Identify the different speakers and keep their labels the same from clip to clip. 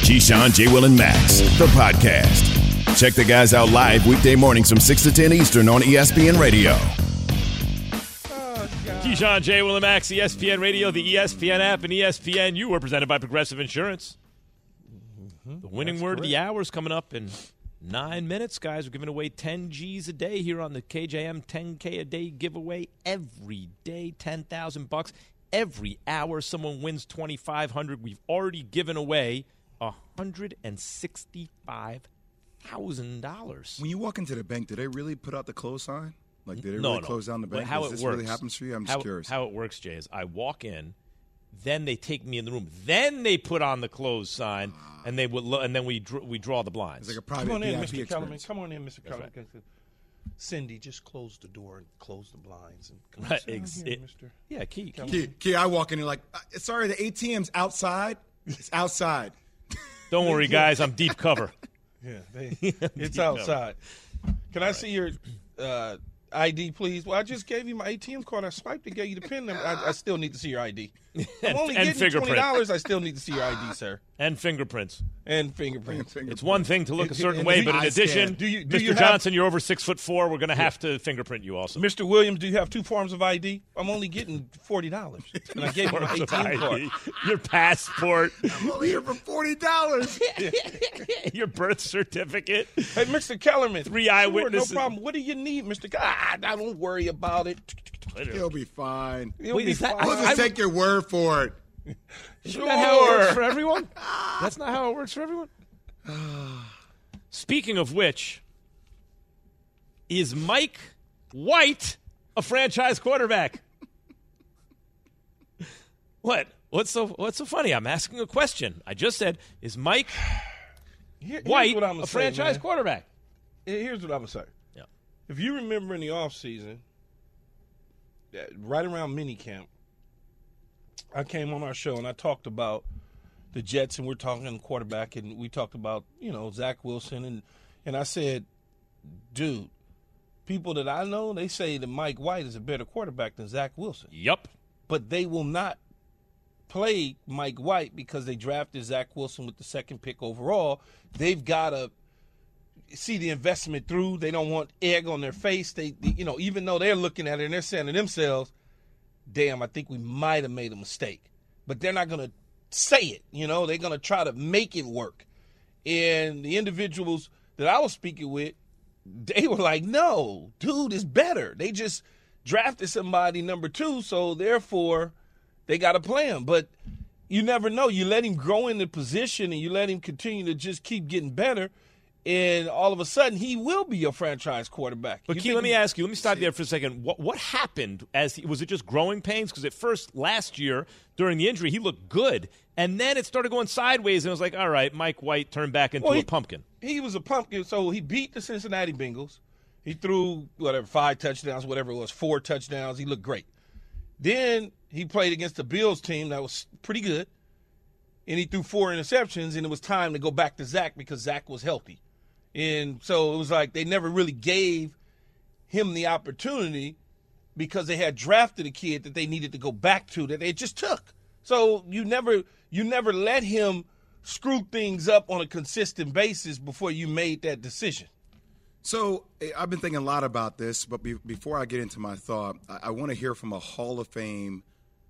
Speaker 1: Keyshawn, J. Will, and Max, the podcast. Check the guys out live weekday mornings from 6 to 10 Eastern on ESPN Radio.
Speaker 2: Keyshawn, J. Will, and Max, ESPN Radio, the ESPN app, and ESPN. You were presented by Progressive Insurance. The winning word of the hour is coming up in 9 minutes, guys. We're giving away 10 G's a day here on the KJM 10K a day giveaway. Every day, $10,000. Every hour, someone wins $2,500. We've already given away $165,000.
Speaker 3: When you walk into the bank, do they really put out the close sign? Like, did they
Speaker 2: No.
Speaker 3: close down the bank?
Speaker 2: How
Speaker 3: Does this really happens for you? I'm just curious.
Speaker 2: How it works, Jay, is I walk in, then they take me in the room, then they put on the close sign, and they would, and then we draw the blinds.
Speaker 3: It's like a private
Speaker 4: Come on in,
Speaker 3: VIP
Speaker 4: Mr. Kellerman.
Speaker 3: experience.
Speaker 4: Come on in, Mr. Kellerman.
Speaker 2: right.
Speaker 4: Cindy, just close the door and close the blinds. And come
Speaker 2: Right,
Speaker 4: on, sit down here, Mr.
Speaker 2: Yeah, Key.
Speaker 3: Key, I walk in and like, sorry, the ATM's outside. It's outside.
Speaker 2: Don't worry, guys. I'm deep cover.
Speaker 4: Yeah, it's outside. Can I see your ID, please? Well, I just gave you my ATM card. I swiped and gave you the PIN number. I still need to see your ID. I'm only
Speaker 2: and
Speaker 4: getting
Speaker 2: fingerprint.
Speaker 4: $20. I still need to see your ID, sir.
Speaker 2: And fingerprints.
Speaker 4: And fingerprints.
Speaker 2: It's one thing to look a certain way, but in
Speaker 3: eye
Speaker 2: addition,
Speaker 3: scan.
Speaker 4: Do you
Speaker 2: Mr.
Speaker 4: have-
Speaker 2: Johnson, you're over 6'4". We're going to have to fingerprint you also.
Speaker 4: Mr. Williams, do you have two forms of ID? I'm only getting $40. And I gave you my
Speaker 2: Forms of
Speaker 4: ATM card.
Speaker 2: ID, your passport,
Speaker 3: I'm only here for $40.
Speaker 2: your birth certificate.
Speaker 4: Hey, Mr. Kellerman.
Speaker 2: 3 eyewitnesses.
Speaker 4: Sure, no problem. What do you need, Mr. Don't worry about it.
Speaker 3: He'll be fine.
Speaker 4: It'll
Speaker 2: Wait,
Speaker 4: be
Speaker 2: is that-
Speaker 4: fine.
Speaker 3: We'll just take your word for it.
Speaker 2: Isn't that how it works for everyone? That's not how it works for everyone? Speaking of which, is Mike White a franchise quarterback? What? What's so funny? I'm asking a question. I just said, is Mike
Speaker 4: Here's
Speaker 2: White
Speaker 4: what I'm
Speaker 2: a
Speaker 4: gonna say,
Speaker 2: franchise
Speaker 4: man.
Speaker 2: quarterback?
Speaker 4: Here's what I'm going to say.
Speaker 2: Yeah.
Speaker 4: If you remember in the offseason, right around minicamp, I came on our show and I talked about the Jets, and we're talking quarterback, and we talked about, Zach Wilson, and I said, dude, people that I know, they say that Mike White is a better quarterback than Zach Wilson.
Speaker 2: Yup.
Speaker 4: But they will not play Mike White because they drafted Zach Wilson with the second pick overall. They've got to see the investment through. They don't want egg on their face. They even though they're looking at it and they're saying to themselves, damn, I think we might have made a mistake. But they're not going to say it. They're going to try to make it work. And the individuals that I was speaking with, they were like, no, dude is better. They just drafted somebody number 2, so therefore they got to play him. But you never know. You let him grow in the position and you let him continue to just keep getting better, and all of a sudden he will be your franchise quarterback.
Speaker 2: But Key, let me ask you. Let me stop there for a second. What happened? Was it just growing pains? Because at first last year during the injury he looked good, and then it started going sideways, and it was like, all right, Mike White turned back into a pumpkin.
Speaker 4: He was a pumpkin. So he beat the Cincinnati Bengals. He threw 5 touchdowns, whatever it was, 4 touchdowns. He looked great. Then he played against the Bills team that was pretty good, and he threw 4 interceptions, and it was time to go back to Zach because Zach was healthy. And so it was like they never really gave him the opportunity because they had drafted a kid that they needed to go back to that they just took. So you never let him screw things up on a consistent basis before you made that decision.
Speaker 3: So I've been thinking a lot about this, but before I get into my thought, I want to hear from a Hall of Fame,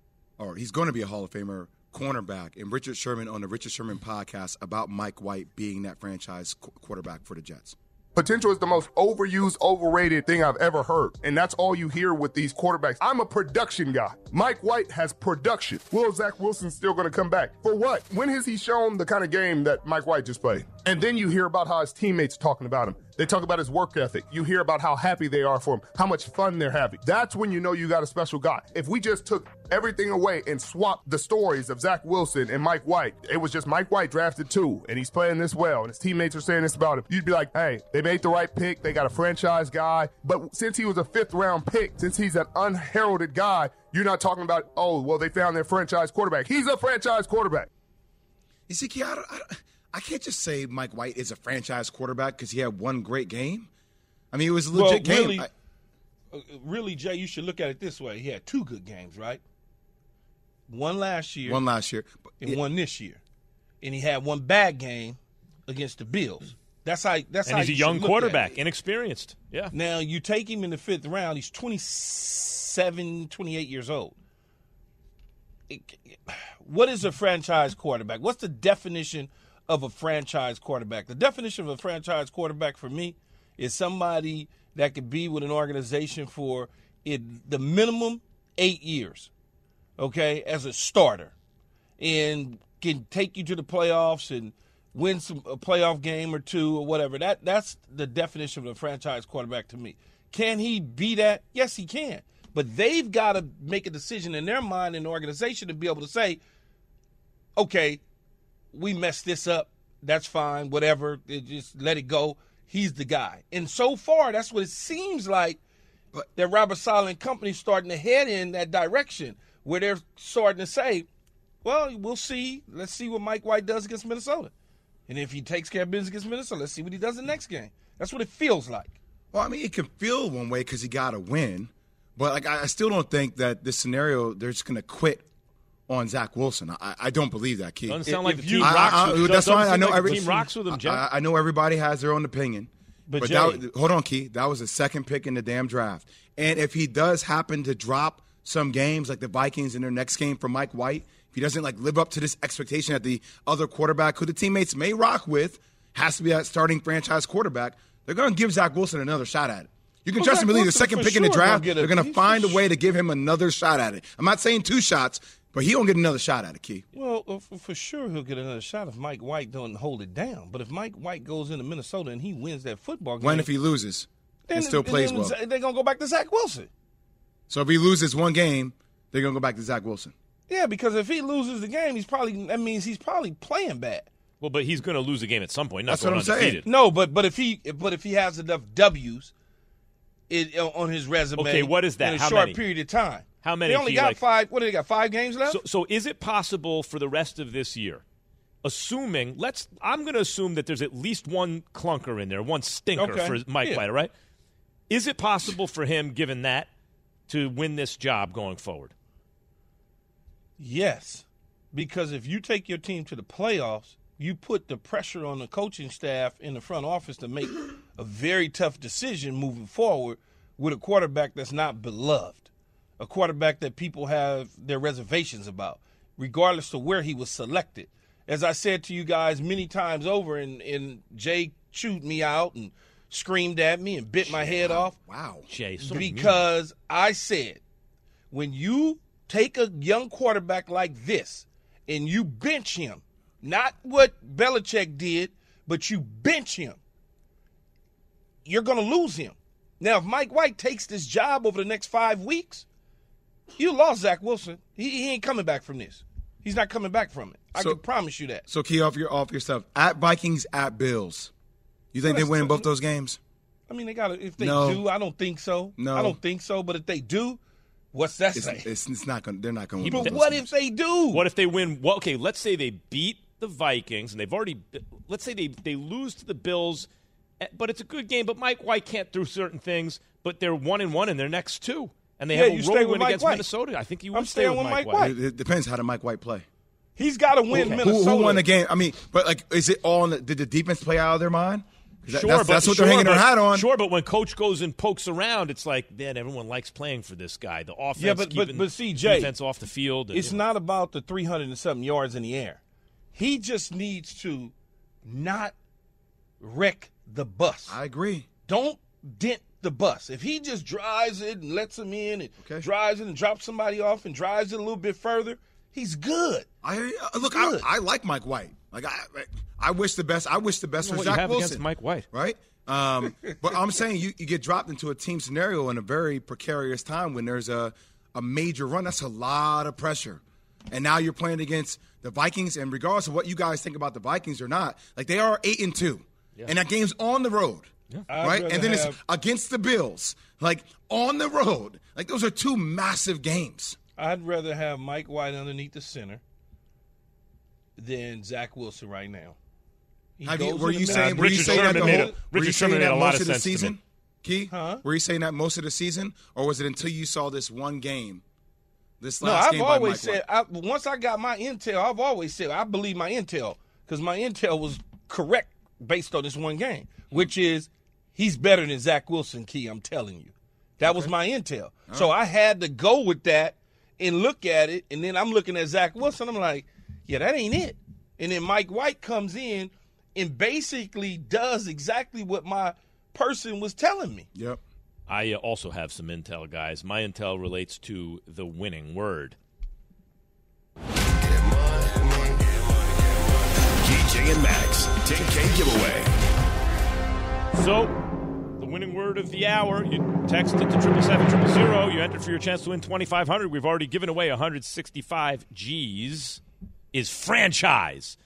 Speaker 3: or he's going to be a Hall of Famer, cornerback, and Richard Sherman on the Richard Sherman podcast about Mike White being that franchise quarterback for the Jets.
Speaker 5: Potential is the most overused, overrated thing I've ever heard. And that's all you hear with these quarterbacks. I'm a production guy. Mike White has production. Will Zach Wilson still going to come back? For what? When has he shown the kind of game that Mike White just played? And then you hear about how his teammates are talking about him. They talk about his work ethic. You hear about how happy they are for him, how much fun they're having. That's when you know you got a special guy. If we just took everything away and swapped the stories of Zach Wilson and Mike White, it was just Mike White drafted 2, and he's playing this well, and his teammates are saying this about him, you'd be like, hey, they made the right pick. They got a franchise guy. But since he was a 5th-round pick, since he's an unheralded guy, you're not talking about, oh, well, they found their franchise quarterback. He's a franchise quarterback.
Speaker 3: You see, Key, I can't just say Mike White is a franchise quarterback because he had one great game. I mean, it was a legit game.
Speaker 4: Really, Jay, you should look at it this way. He had 2 good games, right? One last year.
Speaker 3: One last year.
Speaker 4: And one this year. and he had one bad game against the Bills. That's how.
Speaker 2: And he's a young quarterback, inexperienced. Yeah.
Speaker 4: Now you take him in the 5th round. He's 27, 28 years old. What is a franchise quarterback? What's the definition of a franchise quarterback? The definition of a franchise quarterback for me is somebody that could be with an organization for the minimum 8 years, okay, as a starter, and can take you to the playoffs and win a playoff game or two or whatever. That's the definition of a franchise quarterback to me. Can he be that? Yes, he can. But they've got to make a decision in their mind in the organization to be able to say, okay, we messed this up. That's fine, whatever. Just let it go. He's the guy. And so far, that's what it seems like, that Robert Saleh and company starting to head in that direction, where they're starting to say, well, we'll see. Let's see what Mike White does against Minnesota. And if he takes care of business against Minnesota, let's see what he does in the next game. That's what it feels like.
Speaker 3: Well, I mean, it can feel one way because he got to win. But, I still don't think that this scenario, they're just going to quit on Zach Wilson. I don't believe that, Keith.
Speaker 2: Doesn't sound like the team rocks with him.
Speaker 3: That's fine. I know
Speaker 2: every team rocks with him, Jeff.
Speaker 3: I know everybody has their own opinion. But hold on, Keith. That was the second pick in the damn draft. And if he does happen to drop some games like the Vikings in their next game for Mike White, if he doesn't live up to this expectation that the other quarterback who the teammates may rock with has to be that starting franchise quarterback, they're going to give Zach Wilson another shot at it. You can trust him to leave the second pick in the draft. They're going to find a way to give him another shot at it. I'm not saying 2 shots, but he don't get another shot at it, Key.
Speaker 4: Well, for sure he'll get another shot if Mike White don't hold it down. But if Mike White goes into Minnesota and he wins that football game.
Speaker 3: When if he loses and still plays well?
Speaker 4: They're going to go back to Zach Wilson.
Speaker 3: So if he loses one game, they're going to go back to Zach Wilson.
Speaker 4: Yeah, because if he loses the game, that means he's probably playing bad.
Speaker 2: Well, but he's going to lose a game at some point.
Speaker 3: That's what I'm saying.
Speaker 4: No, but if he has enough W's on his resume,
Speaker 2: okay, what is that?
Speaker 4: In a
Speaker 2: How
Speaker 4: short
Speaker 2: many?
Speaker 4: period of time.
Speaker 2: How many?
Speaker 4: They only got 5. What do they got? 5 games left.
Speaker 2: So is it possible for the rest of this year, assuming I'm going to assume that there's at least one clunker in there, one stinker for Mike White, all right? Is it possible for him, given that, to win this job going forward?
Speaker 4: Yes, because if you take your team to the playoffs, you put the pressure on the coaching staff in the front office to make a very tough decision moving forward with a quarterback that's not beloved, a quarterback that people have their reservations about, regardless of where he was selected. As I said to you guys many times over, and Jay chewed me out and screamed at me and bit my head off.
Speaker 3: Wow.
Speaker 2: Jay, so
Speaker 4: because I said, when you take a young quarterback like this and you bench him, not what Belichick did, but you bench him, you're going to lose him. Now, if Mike White takes this job over the next 5 weeks, you lost Zach Wilson. He ain't coming back from this. He's not coming back from it. I can promise you that.
Speaker 3: So, Key, off your stuff. At Vikings, at Bills. You think they win both those games?
Speaker 4: I mean, they got to. If they do, I don't think so.
Speaker 3: No.
Speaker 4: I don't think so. But if they do, what's that say?
Speaker 3: It's not going. They're not going to win.
Speaker 4: But what if they do?
Speaker 2: What if they win? Well, okay, let's say they beat the Vikings, and they've already. Let's say they lose to the Bills, but it's a good game. But Mike White can't do certain things. But they're 1-1 in their next 2, and they have a road win against Minnesota. I think you would stay with Mike White.
Speaker 3: It depends how did Mike White play.
Speaker 4: He's got to win Minnesota.
Speaker 3: Who won the game? I mean, but is it all? Did the defense play out of their mind?
Speaker 2: Sure,
Speaker 3: that's what they're hanging their hat on.
Speaker 2: Sure, but when coach goes and pokes around, it's like, man, everyone likes playing for this guy. The offense,
Speaker 4: but see, Jay,
Speaker 2: defense off the field.
Speaker 4: It's not about the 300 and something yards in the air. He just needs to not wreck the bus.
Speaker 3: I agree.
Speaker 4: Don't dent the bus. If he just drives it and lets him in and drives it and drops somebody off and drives it a little bit further, he's good.
Speaker 3: I like Mike White. I wish the best. I wish the best for Zach Wilson.
Speaker 2: Against Mike White,
Speaker 3: right? But I'm saying you get dropped into a team scenario in a very precarious time when there's a major run. That's a lot of pressure, and now you're playing against the Vikings. And regardless of what you guys think about the Vikings or not, they are 8-2, and that game's on the road, right? And then it's against the Bills, on the road. Those are 2 massive games.
Speaker 4: I'd rather have Mike White underneath the center than Zach Wilson right now.
Speaker 3: Were you saying that
Speaker 2: Richard Sherman made a lot of sense
Speaker 3: season?
Speaker 2: To me.
Speaker 3: Key?
Speaker 4: Huh?
Speaker 3: Were you saying that most of the season, or was it until you saw this one game? This
Speaker 4: No,
Speaker 3: last
Speaker 4: I've
Speaker 3: game
Speaker 4: always
Speaker 3: by Mike
Speaker 4: said. Once I got my intel, I've always said I believe my intel. because my intel was correct based on this one game, which is he's better than Zach Wilson, Key, I'm telling you. That was my intel. So I had to go with that and look at it, and then I'm looking at Zach Wilson. I'm like, yeah, that ain't it. And then Mike White comes in and basically does exactly what my person was telling me.
Speaker 3: Yep.
Speaker 2: I also have some intel, guys. My intel relates to the winning word.
Speaker 1: DJ and Max, 10K giveaway.
Speaker 2: So, the winning word of the hour, you text it to 777-000. You enter for your chance to win $2,500. We've already given away 165 G's. Is franchise.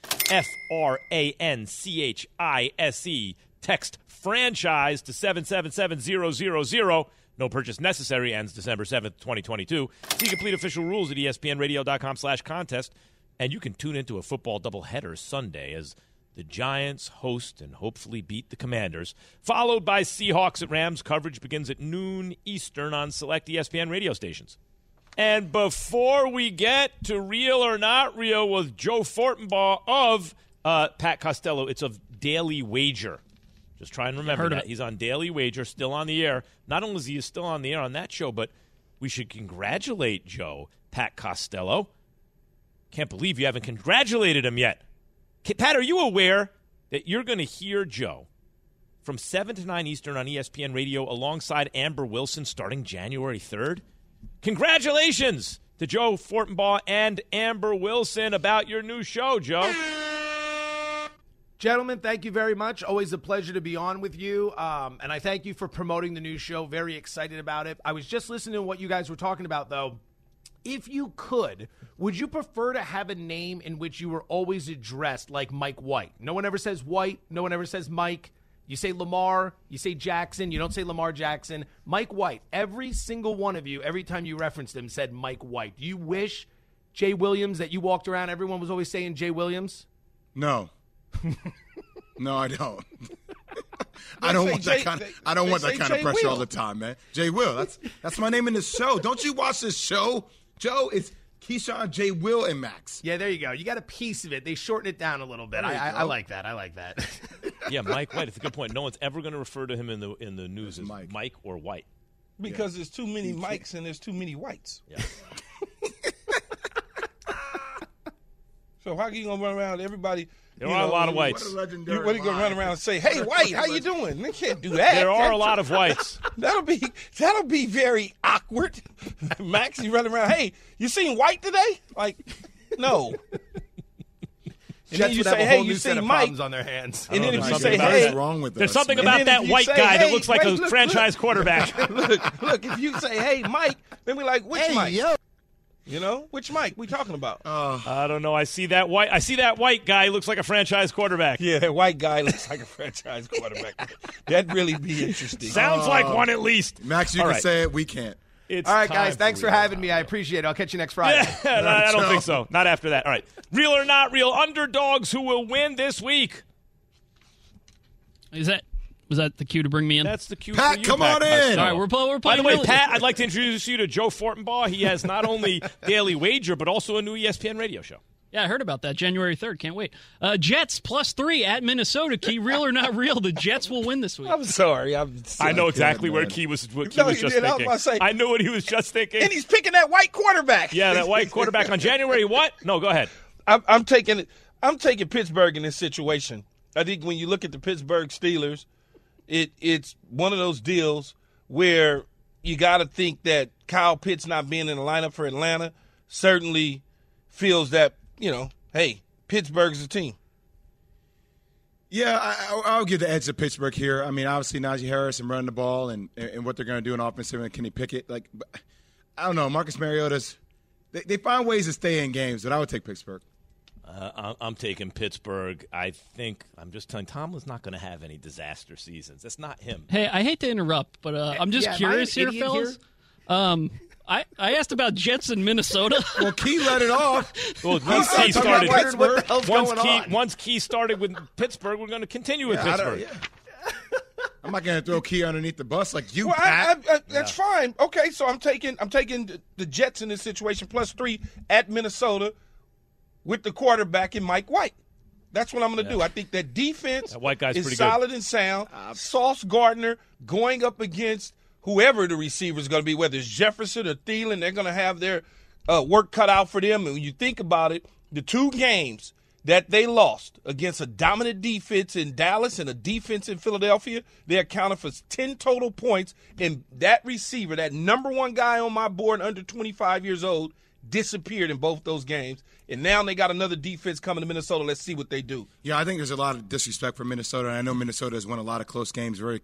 Speaker 2: FRANCHISE. Text franchise to 777-000. No purchase necessary. Ends December 7th, 2022. See complete official rules at ESPNradio.com/contest. And you can tune into a football doubleheader Sunday as the Giants host and hopefully beat the Commanders, followed by Seahawks at Rams. Coverage begins at noon Eastern on select ESPN radio stations. And before we get to Real or Not Real with Joe Fortenbaugh of Pat Costello, it's of Daily Wager. Just try and remember that. He's on Daily Wager, still on the air. Not only is he still on the air on that show, but we should congratulate Joe, Pat Costello. Can't believe you haven't congratulated him yet. Pat, are you aware that you're going to hear Joe from 7 to 9 Eastern on ESPN Radio alongside Amber Wilson starting January 3rd? Congratulations to Joe Fortenbaugh and Amber Wilson about your new show, Joe.
Speaker 6: Gentlemen, thank you very much. Always a pleasure to be on with you. And I thank you for promoting the new show. Very excited about it. I was just listening to what you guys were talking about, though. If you could, would you prefer to have a name in which you were always addressed like Mike White? No one ever says White. No one ever says Mike. You say Lamar. You say Jackson. You don't say Lamar Jackson. Mike White. Every single one of you, every time you referenced him, said Mike White. Do you wish Jay Williams, that you walked around, everyone was always saying Jay Williams?
Speaker 3: No. No, I don't. I don't want that kind of pressure all the time, man. Jay Will, that's my name in the show. Don't you watch this show? Joe, it's Keyshawn, Jay Will, and Max.
Speaker 6: Yeah, there you go. You got a piece of it. They shorten it down a little bit. I like that. I like that.
Speaker 2: Yeah, Mike White. It's a good point. No one's ever going to refer to him in the news as Mike or White.
Speaker 4: Because there's too many Mikes and there's too many Whites.
Speaker 2: Yeah.
Speaker 4: So how are you going to run around everybody?
Speaker 2: There are a lot of Whites.
Speaker 4: What are you going to run around and say, hey, White, how you doing? They can't do that.
Speaker 2: There are a lot of Whites.
Speaker 4: That'll be very awkward. Max, you running around, hey, you seen White today? Like, no. And then you say, hey, you see Mike
Speaker 6: on their hands.
Speaker 4: And then if you say,
Speaker 3: hey,
Speaker 4: hey,
Speaker 3: wrong with
Speaker 2: there's something about that white guy that looks like a franchise quarterback.
Speaker 4: Look, if you say, hey, Mike, then we're like, which Mike? Yo. You know, which Mike we talking about?
Speaker 2: I don't know. I see that white guy looks like a franchise quarterback.
Speaker 4: Yeah, that white guy looks like a franchise quarterback. That'd really be interesting.
Speaker 2: Sounds like one at least.
Speaker 3: Max, you can say it. We can't.
Speaker 6: All right, guys. Thanks for having me. I appreciate it. I'll catch you next Friday.
Speaker 2: Yeah, I don't think so. Not after that. All right. Real or not real, underdogs who will win this week.
Speaker 7: Was that the cue to bring me in?
Speaker 2: That's the cue
Speaker 3: Pat,
Speaker 2: for you,
Speaker 3: come on in.
Speaker 7: All right, we're playing.
Speaker 2: By the way, Pat, I'd like to introduce you to Joe Fortenbaugh. He has not only Daily Wager, but also a new ESPN radio show.
Speaker 7: Yeah, I heard about that. January 3rd. Can't wait. Jets +3 at Minnesota. Key, real or not real, the Jets will win this week.
Speaker 4: I'm sorry.
Speaker 2: I know exactly where Key was just thinking. I know what he was just thinking.
Speaker 4: And he's picking that white quarterback.
Speaker 2: Yeah, that white quarterback on January what? No, go ahead.
Speaker 4: I'm taking Pittsburgh in this situation. I think when you look at the Pittsburgh Steelers, it's one of those deals where you got to think that Kyle Pitts not being in the lineup for Atlanta certainly feels that, hey, Pittsburgh's a team.
Speaker 3: Yeah, I'll give the edge to Pittsburgh here. I mean, obviously Najee Harris and running the ball and what they're going to do in offensive and Kenny Pickett. Like, I don't know, Marcus Mariota's they find ways to stay in games, but I would take Pittsburgh.
Speaker 2: I'm taking Pittsburgh. I think I'm just telling Tomlin's not going to have any disaster seasons. That's not him.
Speaker 7: Hey, I hate to interrupt, but I'm just curious here, fellas. I asked about Jets in Minnesota.
Speaker 3: Well, Key let it off.
Speaker 2: Well, once Key started with Pittsburgh, we're going to continue with Pittsburgh.
Speaker 3: I'm not going to throw Key underneath the bus like you,
Speaker 4: well,
Speaker 3: Pat.
Speaker 4: That's fine. Okay, so I'm taking the Jets in this situation +3 at Minnesota with the quarterback in Mike White. That's what I'm going to do. I think that defense
Speaker 2: that white guy's
Speaker 4: is
Speaker 2: pretty
Speaker 4: solid
Speaker 2: good.
Speaker 4: and sound. Sauce Gardner going up against whoever the receiver is going to be, whether it's Jefferson or Thielen, they're going to have their work cut out for them. And when you think about it, the 2 games that they lost against a dominant defense in Dallas and a defense in Philadelphia, they accounted for 10 total points. And that receiver, that number 1 guy on my board under 25 years old, disappeared in both those games. And now they got another defense coming to Minnesota. Let's see what they do.
Speaker 3: Yeah, I think there's a lot of disrespect for Minnesota. And I know Minnesota has won a lot of close games, very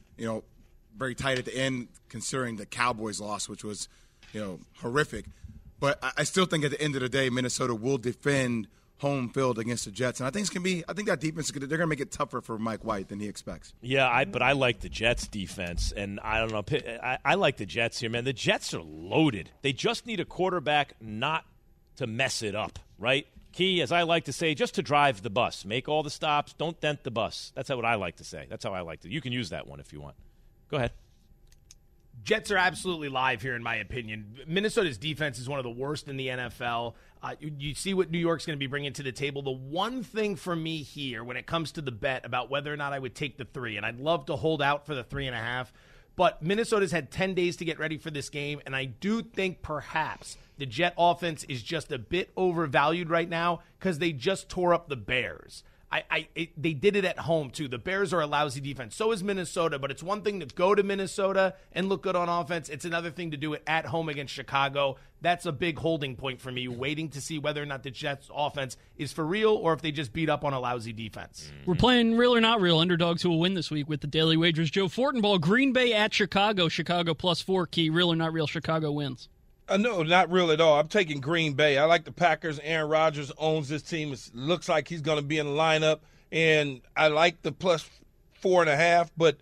Speaker 3: tight at the end, considering the Cowboys loss, which was, horrific. But I still think at the end of the day, Minnesota will defend home field against the Jets, and I think that defense they're going to make it tougher for Mike White than he expects.
Speaker 2: Yeah, but I like the Jets defense, and I don't know. I like the Jets here, man. The Jets are loaded. They just need a quarterback not to mess it up, right? Key, as I like to say, just to drive the bus, make all the stops, don't dent the bus. That's what I like to say. That's how I like to. You can use that one if you want. Go ahead.
Speaker 6: Jets are absolutely live here, in my opinion. Minnesota's defense is one of the worst in the NFL. You see what New York's going to be bringing to the table. The one thing for me here when it comes to the bet about whether or not I would take the 3, and I'd love to hold out for the 3.5, but Minnesota's had 10 days to get ready for this game, and I do think perhaps the Jet offense is just a bit overvalued right now because they just tore up the Bears. They did it at home, too. The Bears are a lousy defense. So is Minnesota, but it's one thing to go to Minnesota and look good on offense. It's another thing to do it at home against Chicago. That's a big holding point for me, waiting to see whether or not the Jets' offense is for real or if they just beat up on a lousy defense.
Speaker 7: We're playing real or not real underdogs who will win this week with the Daily Wagers. Joe Fortenbaugh, Green Bay at Chicago. Chicago +4. Key, real or not real, Chicago wins.
Speaker 4: No, not real at all. I'm taking Green Bay. I like the Packers. Aaron Rodgers owns this team. It looks like he's going to be in the lineup. And I like the +4.5, but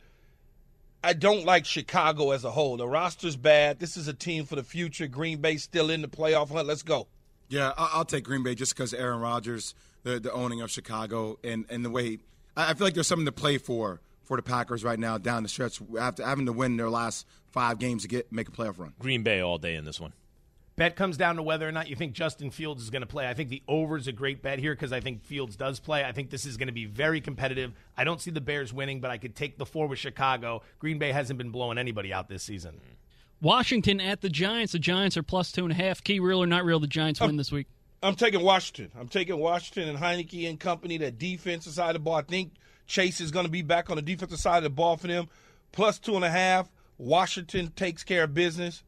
Speaker 4: I don't like Chicago as a whole. The roster's bad. This is a team for the future. Green Bay still in the playoff hunt. Let's go.
Speaker 3: Yeah, I'll take Green Bay just because Aaron Rodgers, the owning of Chicago, and the way I feel like there's something to play for the Packers right now down the stretch after having to win their last 5 games to make a playoff run.
Speaker 2: Green Bay all day in this one.
Speaker 6: Bet comes down to whether or not you think Justin Fields is going to play. I think the over is a great bet here because I think Fields does play. I think this is going to be very competitive. I don't see the Bears winning, but I could take the 4 with Chicago. Green Bay hasn't been blowing anybody out this season.
Speaker 7: Washington at the Giants. The Giants are +2.5. Key, real or not real, the Giants win this week.
Speaker 4: I'm taking Washington. I'm taking Washington and Heineke and company, that defensive side of the ball. I think Chase is going to be back on the defensive side of the ball for them. +2.5. Washington takes care of business.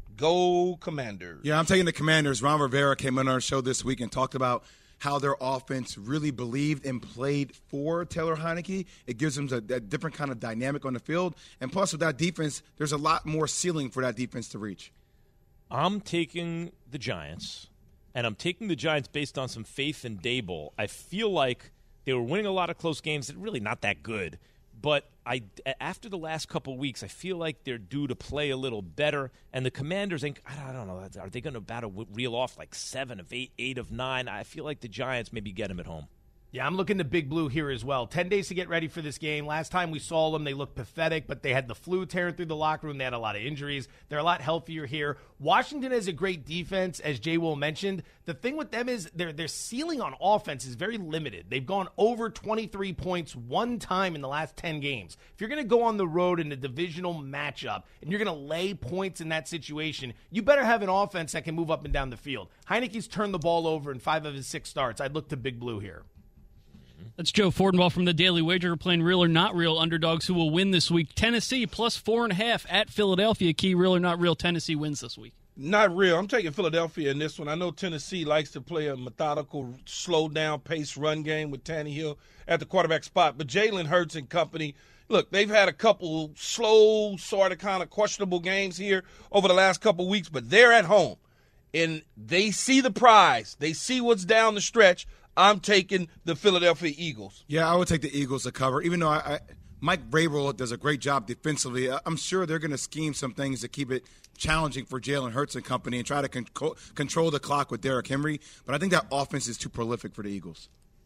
Speaker 4: Go Commanders.
Speaker 3: Yeah, I'm taking the Commanders. Ron Rivera came on our show this week and talked about how their offense really believed and played for Taylor Heineke. It gives them a different kind of dynamic on the field. And plus, with that defense, there's a lot more ceiling for that defense to reach.
Speaker 2: I'm taking the Giants, and I'm taking the Giants based on some faith in Daboll. I feel like they were winning a lot of close games. They're really not that good. But after the last couple weeks, I feel like they're due to play a little better. And the Commanders, I don't know, are they going to reel off like 7 of 8, 8 of 9? I feel like the Giants maybe get them at home.
Speaker 6: Yeah, I'm looking to Big Blue here as well. 10 days to get ready for this game. Last time we saw them, they looked pathetic, but they had the flu tearing through the locker room. They had a lot of injuries. They're a lot healthier here. Washington has a great defense, as Jay Will mentioned. The thing with them is their ceiling on offense is very limited. They've gone over 23 points one time in the last 10 games. If you're going to go on the road in a divisional matchup and you're going to lay points in that situation, you better have an offense that can move up and down the field. Heineke's turned the ball over in 5 of his 6 starts. I'd look to Big Blue here.
Speaker 7: That's Joe Fortenbaugh from the Daily Wager. We're playing real or not real underdogs who will win this week. Tennessee +4.5 at Philadelphia. Key, real or not real, Tennessee wins this week.
Speaker 4: Not real. I'm taking Philadelphia in this one. I know Tennessee likes to play a methodical, slow-down pace run game with Tannehill at the quarterback spot. But Jalen Hurts and company, look, they've had a couple slow, sort of kind of questionable games here over the last couple weeks, but they're at home. And they see the prize. They see what's down the stretch. I'm taking the Philadelphia Eagles.
Speaker 3: Yeah, I would take the Eagles to cover, even though Mike Vrabel does a great job defensively. I'm sure they're going to scheme some things to keep it challenging for Jalen Hurts and company and try to control the clock with Derrick Henry. But I think that offense is too prolific for the Eagles.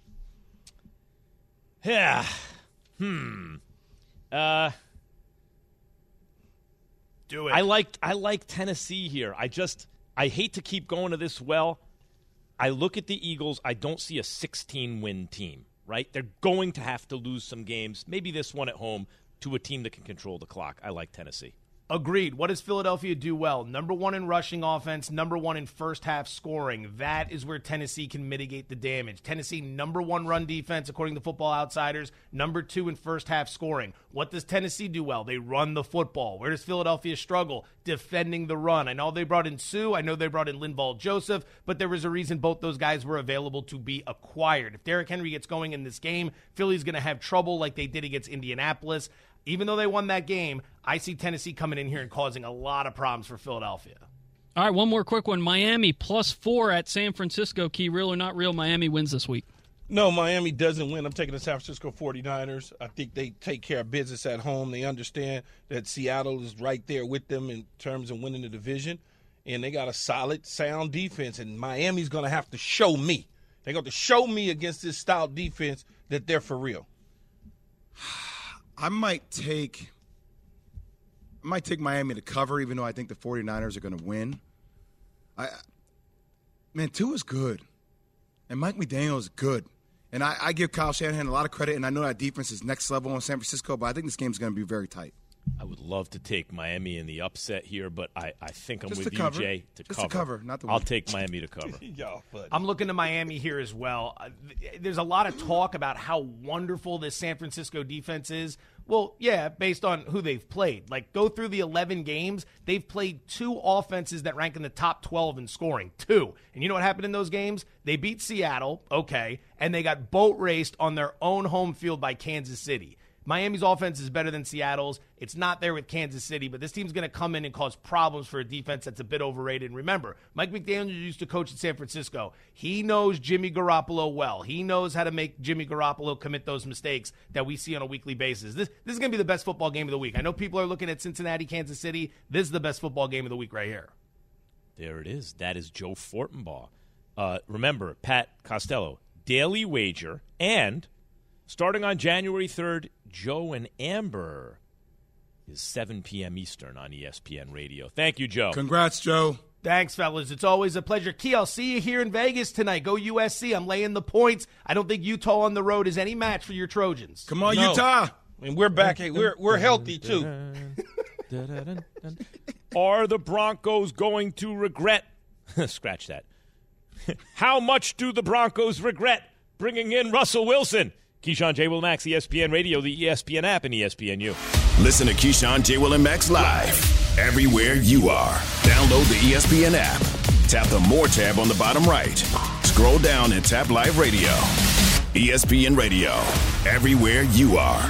Speaker 2: Yeah.
Speaker 6: Do it.
Speaker 2: I like Tennessee here. I hate to keep going to this well. I look at the Eagles, I don't see a 16-win team, right? They're going to have to lose some games, maybe this one at home, to a team that can control the clock. I like Tennessee.
Speaker 6: Agreed. What does Philadelphia do well? Number 1 in rushing offense, number 1 in first half scoring. That is where Tennessee can mitigate the damage. Tennessee, number 1 run defense, according to Football Outsiders, number 2 in first half scoring. What does Tennessee do well? They run the football. Where does Philadelphia struggle? Defending the run. I know they brought in Sue. I know they brought in Linval Joseph, but there was a reason both those guys were available to be acquired. If Derrick Henry gets going in this game, Philly's going to have trouble like they did against Indianapolis. Even though they won that game, I see Tennessee coming in here and causing a lot of problems for Philadelphia.
Speaker 7: All right, one more quick one. Miami +4 at San Francisco. Key, real or not real, Miami wins this week.
Speaker 4: No, Miami doesn't win. I'm taking the San Francisco 49ers. I think they take care of business at home. They understand that Seattle is right there with them in terms of winning the division, and they got a solid, sound defense, and Miami's going to have to show me. They're going to show me against this stout defense that they're for real.
Speaker 3: I might take Miami to cover, even though I think the 49ers are going to win. Tua's good, and Mike McDaniel is good. And I give Kyle Shanahan a lot of credit, and I know that defense is next level in San Francisco, but I think this game's going to be very tight.
Speaker 2: I would love to take Miami in the upset here, but I think I'm
Speaker 3: Just
Speaker 2: with
Speaker 3: to
Speaker 2: you,
Speaker 3: cover.
Speaker 2: Jay, to
Speaker 3: Just
Speaker 2: cover.
Speaker 3: to cover, not to win.
Speaker 2: I'll take Miami to cover.
Speaker 6: I'm looking to Miami here as well. There's a lot of talk about how wonderful this San Francisco defense is. Well, yeah, based on who they've played. Like, go through the 11 games, they've played 2 offenses that rank in the top 12 in scoring. 2. And you know what happened in those games? They beat Seattle, okay, and they got boat raced on their own home field by Kansas City. Miami's offense is better than Seattle's. It's not there with Kansas City, but this team's going to come in and cause problems for a defense that's a bit overrated. And remember, Mike McDaniel used to coach in San Francisco. He knows Jimmy Garoppolo well. He knows how to make Jimmy Garoppolo commit those mistakes that we see on a weekly basis. This is going to be the best football game of the week. I know people are looking at Cincinnati, Kansas City. This is the best football game of the week right here.
Speaker 2: There it is. That is Joe Fortenbaugh. Remember, Pat Costello, Daily Wager, and starting on January 3rd, Joe and Amber is 7 p.m. Eastern on ESPN Radio. Thank you, Joe.
Speaker 3: Congrats, Joe.
Speaker 6: Thanks, fellas. It's always a pleasure. Key, I'll see you here in Vegas tonight. Go USC. I'm laying the points. I don't think Utah on the road is any match for your Trojans.
Speaker 3: Come on,
Speaker 4: No.
Speaker 3: Utah.
Speaker 4: And we're back. We're healthy, too.
Speaker 2: Are the Broncos going to regret? Scratch that. How much do the Broncos regret bringing in Russell Wilson? Keyshawn, J. Will, Max, ESPN Radio, the ESPN app, and ESPNU.
Speaker 1: Listen to Keyshawn, J. Will, and Max live everywhere you are. Download the ESPN app. Tap the More tab on the bottom right. Scroll down and tap Live Radio. ESPN Radio, everywhere you are.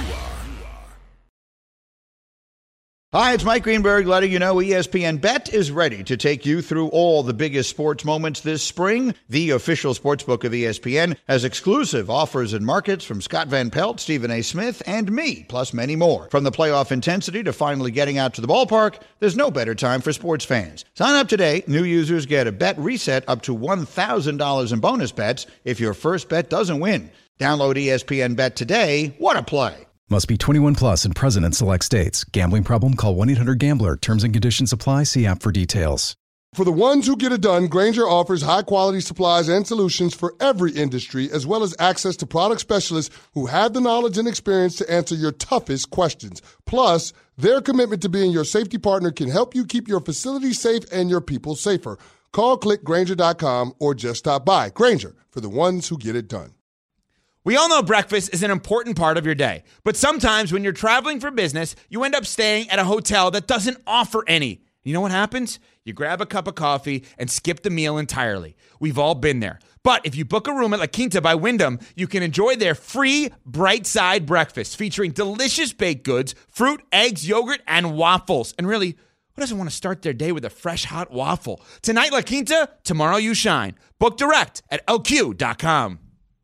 Speaker 8: Hi, it's Mike Greenberg letting you know ESPN Bet is ready to take you through all the biggest sports moments this spring. The official sportsbook of ESPN has exclusive offers and markets from Scott Van Pelt, Stephen A. Smith, and me, plus many more. From the playoff intensity to finally getting out to the ballpark, there's no better time for sports fans. Sign up today. New users get a bet reset up to $1,000 in bonus bets if your first bet doesn't win. Download ESPN Bet today. What a play.
Speaker 9: Must be 21 plus and present in select states. Gambling problem? Call 1-800-GAMBLER. Terms and conditions apply. See app for details.
Speaker 5: For the ones who get it done, Grainger offers high-quality supplies and solutions for every industry, as well as access to product specialists who have the knowledge and experience to answer your toughest questions. Plus, their commitment to being your safety partner can help you keep your facility safe and your people safer. Call, click Grainger.com, or just stop by. Grainger, for the ones who get it done.
Speaker 10: We all know breakfast is an important part of your day, but sometimes when you're traveling for business, you end up staying at a hotel that doesn't offer any. You know what happens? You grab a cup of coffee and skip the meal entirely. We've all been there. But if you book a room at La Quinta by Wyndham, you can enjoy their free Bright Side breakfast featuring delicious baked goods, fruit, eggs, yogurt, and waffles. And really, who doesn't want to start their day with a fresh hot waffle? Tonight, La Quinta, tomorrow you shine. Book direct at LQ.com.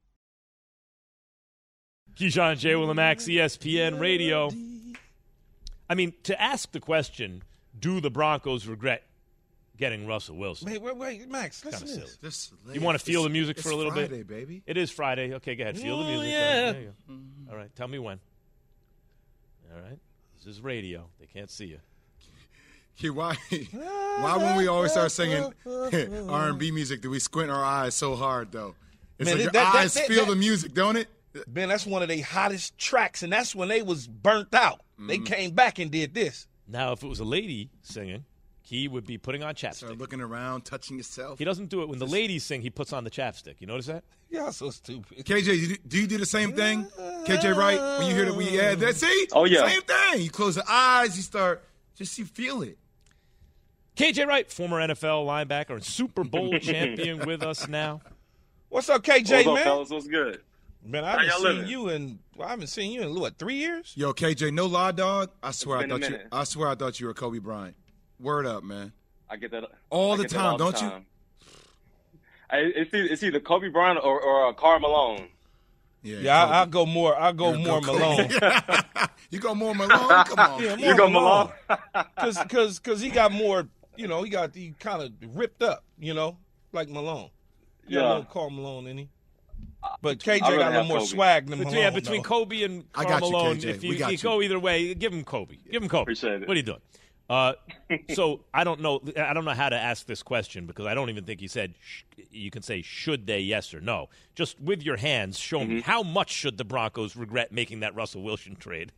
Speaker 2: Keyshawn, J. Will, and Max, ESPN Radio. I mean, to ask the question, do the Broncos regret getting Russell Wilson?
Speaker 4: Wait, Max, listen to this.
Speaker 2: You want to feel the music for a little
Speaker 3: Friday,
Speaker 2: bit?
Speaker 3: Baby.
Speaker 2: It is Friday. Okay, go ahead. Feel the music.
Speaker 7: yeah.
Speaker 2: There you go. All right, tell me when. All right. This is radio. They can't see you.
Speaker 3: Why when we always start singing R&B music do we squint our eyes so hard, though? It's
Speaker 4: Man,
Speaker 3: like your eyes feel the music, don't it?
Speaker 4: Man, that's one of their hottest tracks, and that's when they was burnt out. They came back and did this.
Speaker 2: Now, if it was a lady singing, he would be putting on chapstick.
Speaker 3: Start looking around, touching yourself.
Speaker 2: He doesn't do it when the ladies sing. He puts on the chapstick. You notice that?
Speaker 4: Yeah, so stupid.
Speaker 3: KJ, do you do the same thing? KJ, right? When you hear that we add that, see?
Speaker 11: Oh, yeah.
Speaker 3: Same thing. You close the eyes, you feel it.
Speaker 2: KJ Wright, former NFL linebacker and Super Bowl champion with us now.
Speaker 4: What's up, KJ,
Speaker 11: What's up,
Speaker 4: man?
Speaker 11: fellas? What's good?
Speaker 4: Man, I haven't seen you in 3 years?
Speaker 3: Yo, KJ, no lie, dog. I swear
Speaker 11: It's been a minute.
Speaker 3: I thought you were Kobe Bryant. Word up, man.
Speaker 11: I get that
Speaker 3: all
Speaker 11: I
Speaker 3: the
Speaker 11: get that
Speaker 3: time,
Speaker 11: all the
Speaker 3: don't you?
Speaker 11: time. It's either Kobe Bryant or Karl Malone.
Speaker 4: Yeah, I'll go more Malone.
Speaker 3: You go more Malone? Come on.
Speaker 4: Yeah,
Speaker 11: You go Malone?
Speaker 4: Because he got more, he kind of ripped up, like Malone. He got a little Karl Malone in him. But KJ got a little more
Speaker 11: Kobe.
Speaker 4: swag than Malone.
Speaker 2: Yeah, between Kobe and
Speaker 3: I
Speaker 2: Karl
Speaker 3: got you,
Speaker 2: Malone,
Speaker 3: KJ.
Speaker 2: if
Speaker 3: We got
Speaker 2: you
Speaker 3: you.
Speaker 2: go either way, give him Kobe. Give him Kobe.
Speaker 11: Appreciate it.
Speaker 2: What are you doing? So I don't know how to ask this question because I don't even think you said you can say should they, yes or no. Just with your hands, show me how much should the Broncos regret making that Russell Wilson trade?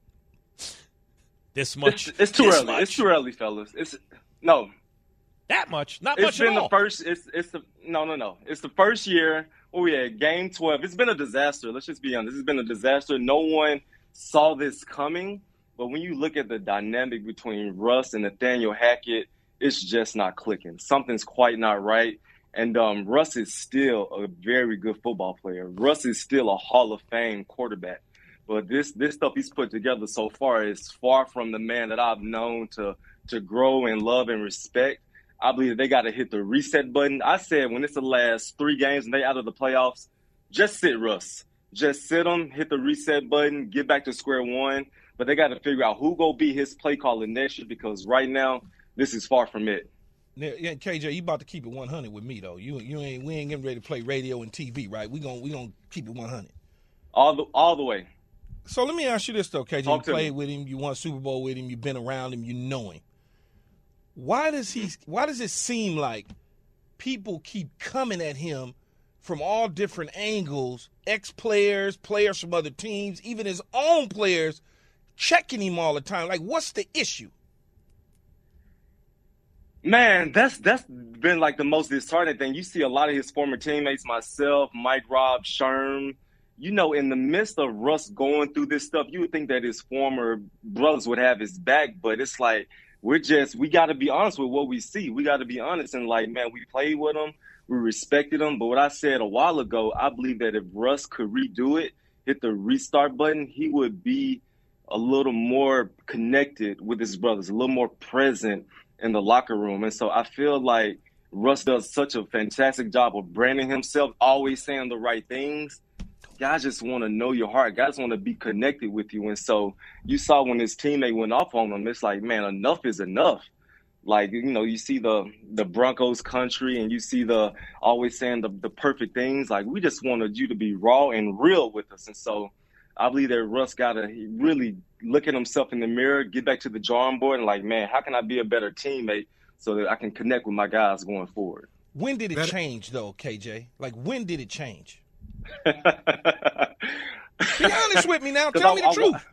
Speaker 2: This much.
Speaker 11: It's too
Speaker 2: This
Speaker 11: early.
Speaker 2: much?
Speaker 11: It's too early, fellas. No.
Speaker 2: That much? Not
Speaker 11: It's
Speaker 2: much
Speaker 11: been
Speaker 2: at all.
Speaker 11: the first. No. It's the first year where we had Game 12. It's been a disaster. Let's just be honest. It's been a disaster. No one saw this coming. But when you look at the dynamic between Russ and Nathaniel Hackett, it's just not clicking. Something's quite not right. And Russ is still a very good football player. Russ is still a Hall of Fame quarterback. But this stuff he's put together so far is far from the man that I've known to grow and love and respect. I believe they got to hit the reset button. I said when it's the last 3 games and they out of the playoffs, just sit Russ. Just sit him, hit the reset button, get back to square one. But they got to figure out who gonna be his play caller next year because right now this is far from it.
Speaker 4: Yeah, KJ, you about to keep it 100 with me though. We ain't getting ready to play radio and TV, right? We gonna keep it 100.
Speaker 11: All the way.
Speaker 4: So let me ask you this though, KJ.
Speaker 11: Talk
Speaker 4: You
Speaker 11: to
Speaker 4: played
Speaker 11: me.
Speaker 4: with him, you won a Super Bowl with him, you've been around him, you know him. Why does it seem like people keep coming at him from all different angles, ex-players, players from other teams, even his own players checking him all the time? Like, what's the issue?
Speaker 11: Man, that's been like the most disheartening thing. You see a lot of his former teammates, myself, Mike Robb, Sherm, in the midst of Russ going through this stuff, you would think that his former brothers would have his back, but it's like we got to be honest with what we see. We got to be honest and like, man, we played with him, we respected him, but what I said a while ago, I believe that if Russ could redo it, hit the restart button, he would be a little more connected with his brothers, a little more present in the locker room. And so I feel like Russ does such a fantastic job of branding himself, always saying the right things. Guys just want to know your heart. Guys want to be connected with you. And so you saw when his teammate went off on him, it's like, man, enough is enough. Like, you see the Broncos country and you see the always saying the perfect things. Like, we just wanted you to be raw and real with us. And so I believe that Russ got to really look at himself in the mirror, get back to the drawing board and like, man, how can I be a better teammate so that I can connect with my guys going forward?
Speaker 4: When did it change, though, KJ? Like, when did it change? Be honest with me now. Tell me the truth.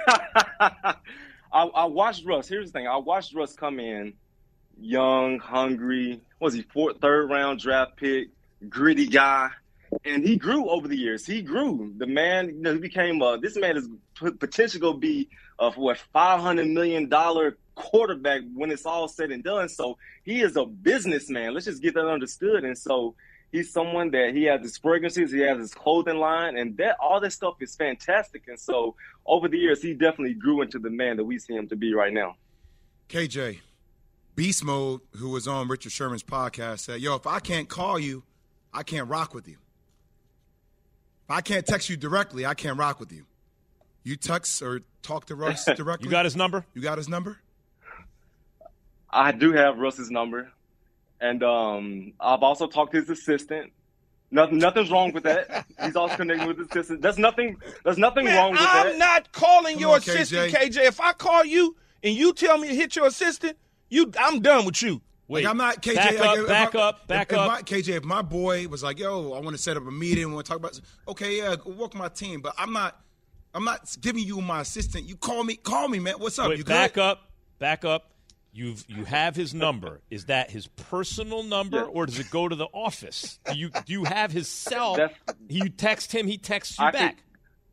Speaker 11: I watched Russ. Here's the thing. I watched Russ come in young, hungry. Was he third round draft pick, gritty guy. And he grew over the years. He grew. The man, he became this man is potentially going to be a $500 million quarterback when it's all said and done. So he is a businessman. Let's just get that understood. And so he's someone that he has his fragrances, he has his clothing line, and all that stuff is fantastic. And so over the years, he definitely grew into the man that we see him to be right now.
Speaker 3: KJ, Beast Mode, who was on Richard Sherman's podcast, said, yo, if I can't call you, I can't rock with you. If I can't text you directly, I can't rock with you. You text or talk to Russ directly?
Speaker 2: You got his number?
Speaker 3: You got his number?
Speaker 11: I do have Russ's number. And I've also talked to his assistant. Nothing's wrong with that. He's also connecting with his assistant. There's nothing wrong with that.
Speaker 4: I'm not calling your assistant, KJ. If I call you and you tell me to hit your assistant, I'm done with you.
Speaker 2: Wait,
Speaker 3: like, I'm not KJ.
Speaker 2: Back up.
Speaker 3: KJ, if my boy was like, "Yo, I want to set up a meeting, we want to talk about," okay, yeah, work my team, but I'm not giving you my assistant. You call me, man. What's up?
Speaker 2: Wait,
Speaker 3: you
Speaker 2: back
Speaker 3: good?
Speaker 2: up. You have his number. Is that his personal number, or does it go to the office? Do you have his cell? You text him, he texts you back.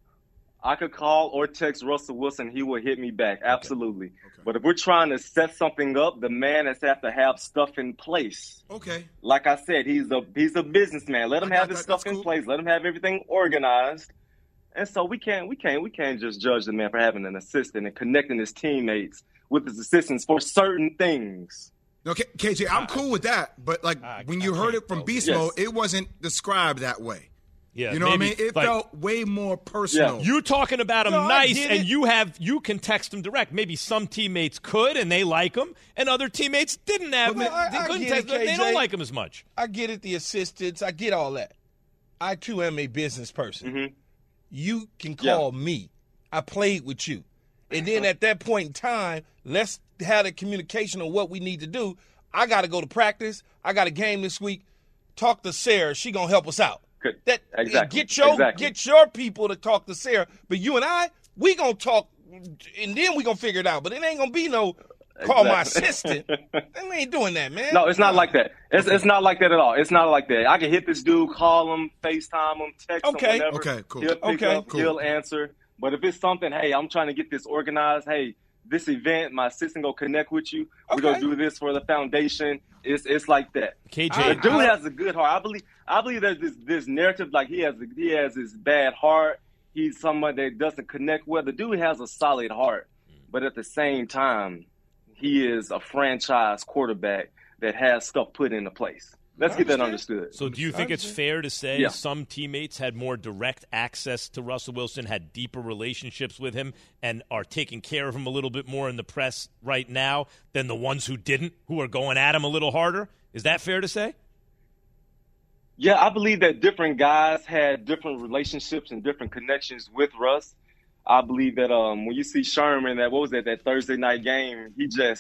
Speaker 11: I could call or text Russell Wilson. He will hit me back. Absolutely. Okay. But if we're trying to set something up, the man has to have stuff in place.
Speaker 3: Okay.
Speaker 11: Like I said, he's a businessman. Let him have his stuff in place. Let him have everything organized. And so we can't just judge the man for having an assistant and connecting his teammates with his assistants for certain things.
Speaker 3: Okay, KJ, I'm cool with that. But when you heard it from Beast Mode, it wasn't described that way.
Speaker 2: Yeah,
Speaker 3: you know what I mean? It felt way more personal.
Speaker 2: Yeah. You're talking about him nice, and you can text him direct. Maybe some teammates could, and they like him, and other teammates didn't have him. They don't like him as much.
Speaker 4: I get it, the assistants. I get all that. I, too, am a business person.
Speaker 11: Mm-hmm.
Speaker 4: You can call me. I played with you. And then at that point in time, let's have a communication on what we need to do. I got to go to practice. I got a game this week. Talk to Sarah. She going to help us out.
Speaker 11: Exactly.
Speaker 4: Get your people to talk to Sarah, but you and I, we gonna talk, and then we gonna figure it out. But it ain't gonna be no call my assistant. We ain't doing that, man.
Speaker 11: No, it's not like that. It's not like that at all. It's not like that. I can hit this dude, call him, FaceTime him, text him, whatever.
Speaker 3: Okay, cool.
Speaker 11: He'll pick up, he'll answer. But if it's something, hey, I'm trying to get this organized. Hey, this event, my assistant gonna connect with you. We're gonna do this for the foundation. It's like that.
Speaker 2: KJ,
Speaker 11: the dude has a good heart. I believe there's this narrative like he has this bad heart. He's someone that doesn't connect well. The dude has a solid heart, but at the same time, he is a franchise quarterback that has stuff put into place. Let's get that understood.
Speaker 2: So do you think it's fair to say some teammates had more direct access to Russell Wilson, had deeper relationships with him, and are taking care of him a little bit more in the press right now than the ones who didn't, who are going at him a little harder? Is that fair to say?
Speaker 11: Yeah, I believe that different guys had different relationships and different connections with Russ. I believe that when you see Sherman, that Thursday night game,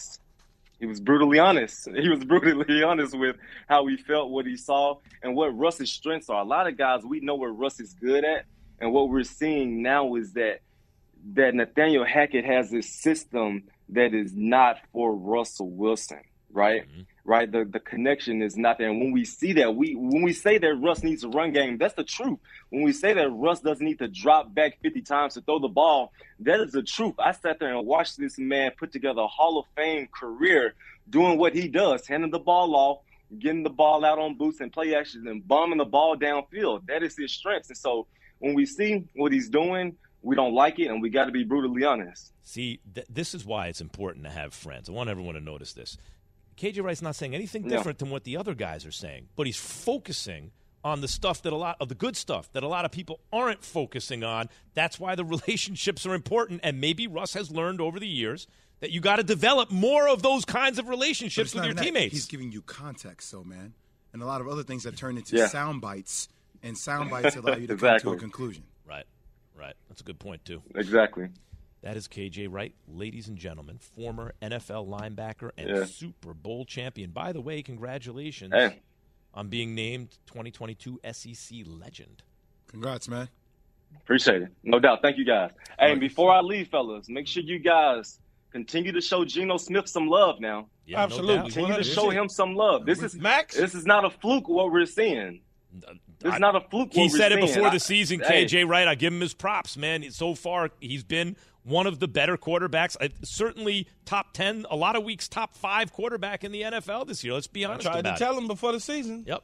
Speaker 11: he was brutally honest. He was brutally honest with how he felt, what he saw, and what Russ's strengths are. A lot of guys, we know what Russ is good at, and what we're seeing now is that Nathaniel Hackett has this system that is not for Russell Wilson, right? Mm-hmm. Right? The connection is not there. And when we see that, when we say that Russ needs a run game, that's the truth. When we say that Russ doesn't need to drop back 50 times to throw the ball, that is the truth. I sat there and watched this man put together a Hall of Fame career doing what he does, handing the ball off, getting the ball out on boots and play actions and bombing the ball downfield. That is his strengths. And so when we see what he's doing, we don't like it, and we got to be brutally honest.
Speaker 2: See, this is why it's important to have friends. I want everyone to notice this. KJ Wright's not saying anything different than what the other guys are saying, but he's focusing on the stuff that a lot of the good stuff that a lot of people aren't focusing on. That's why the relationships are important, and maybe Russ has learned over the years that you got to develop more of those kinds of relationships with your teammates.
Speaker 3: He's giving you context, man, and a lot of other things that turn into sound bites, and sound bites allow you to come to a conclusion.
Speaker 2: Right. That's a good point too.
Speaker 11: Exactly.
Speaker 2: That is KJ Wright, ladies and gentlemen, former NFL linebacker and Super Bowl champion. By the way, congratulations on being named 2022 SEC Legend.
Speaker 3: Congrats, man.
Speaker 11: Appreciate it. No doubt. Thank you, guys. Hey, and before I leave, fellas, make sure you guys continue to show Geno Smith some love now.
Speaker 2: Yeah, absolutely.
Speaker 11: No continue to show him some love. This is not a fluke what we're seeing. It's not a fluke.
Speaker 2: He said it before the season, KJ Wright. I give him his props, man. So far, he's been one of the better quarterbacks. Certainly top 10, a lot of weeks top 5 quarterback in the NFL this year. Let's be honest about it.
Speaker 4: I tried to tell him before the season.
Speaker 2: Yep.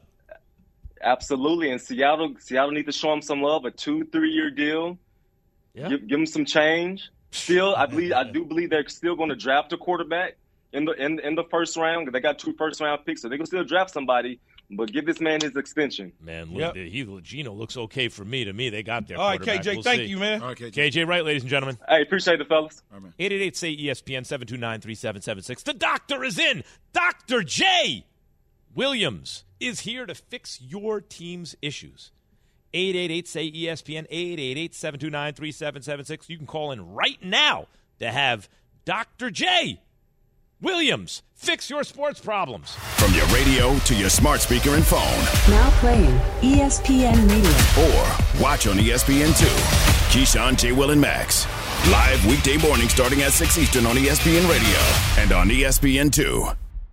Speaker 11: Absolutely. And Seattle need to show him some love, a 2-3-year deal. Yeah. Give him some change. Still, I do believe they're still going to draft a quarterback in the first round. They got 2 first-round picks, so they're going to still draft somebody. But give this man his extension.
Speaker 2: Man, Geno looks okay for me. To me, they got their
Speaker 4: quarterback.
Speaker 2: All right,
Speaker 4: KJ, thank you, man.
Speaker 3: All right,
Speaker 2: KJ Wright, ladies and gentlemen.
Speaker 11: Hey, appreciate it, fellas.
Speaker 2: 888-SAY-ESPN, 729-3776. The doctor is in. Dr. J. Williams is here to fix your team's issues. 888-SAY-ESPN, 888-729-3776. You can call in right now to have Dr. J Williams, fix your sports problems.
Speaker 1: From your radio to your smart speaker and phone.
Speaker 12: Now playing ESPN Radio.
Speaker 1: Or watch on ESPN2. Keyshawn, J. Will, and Max. Live weekday morning starting at 6 Eastern on ESPN Radio and on ESPN2.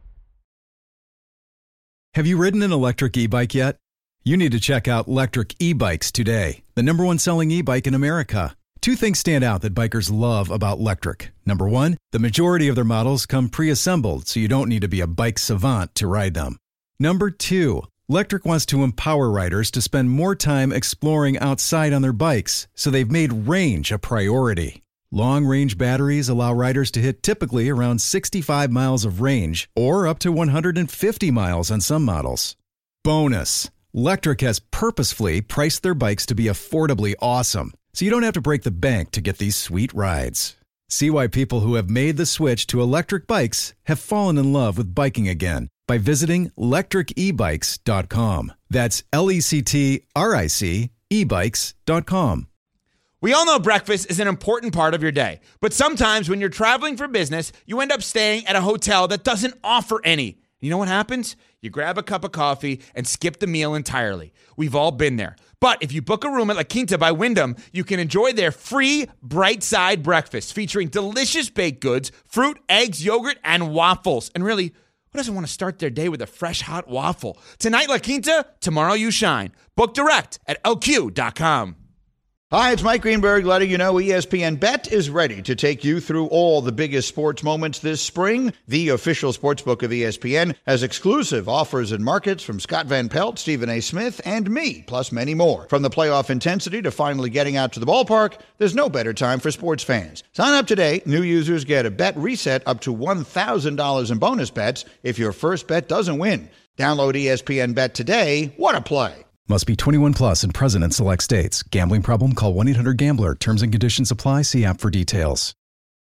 Speaker 9: Have you ridden an electric e-bike yet? You need to check out Lectric E-Bikes today, the #1 selling e-bike in America. Two things stand out that bikers love about Lectric. Number one, the majority of their models come pre-assembled, so you don't need to be a bike savant to ride them. Number two, Lectric wants to empower riders to spend more time exploring outside on their bikes, so they've made range a priority. Long-range batteries allow riders to hit typically around 65 miles of range, or up to 150 miles on some models. Bonus, Lectric has purposefully priced their bikes to be affordably awesome, so you don't have to break the bank to get these sweet rides. See why people who have made the switch to electric bikes have fallen in love with biking again by visiting lectricebikes.com. That's LECTRIC ebikes.com.
Speaker 10: We all know breakfast is an important part of your day, but sometimes when you're traveling for business, you end up staying at a hotel that doesn't offer any. You know what happens? You grab a cup of coffee and skip the meal entirely. We've all been there. But if you book a room at La Quinta by Wyndham, you can enjoy their free Bright Side breakfast featuring delicious baked goods, fruit, eggs, yogurt, and waffles. And really, who doesn't want to start their day with a fresh, hot waffle? Tonight, La Quinta, tomorrow you shine. Book direct at LQ.com.
Speaker 8: Hi, it's Mike Greenberg letting you know ESPN Bet is ready to take you through all the biggest sports moments this spring. The official sportsbook of ESPN has exclusive offers and markets from Scott Van Pelt, Stephen A. Smith, and me, plus many more. From the playoff intensity to finally getting out to the ballpark, there's no better time for sports fans. Sign up today. New users get a bet reset up to $1,000 in bonus bets if your first bet doesn't win. Download ESPN Bet today. What a play.
Speaker 9: Must be 21 plus and present in select states. Gambling problem? Call 1-800-GAMBLER. Terms and conditions apply. See app for details.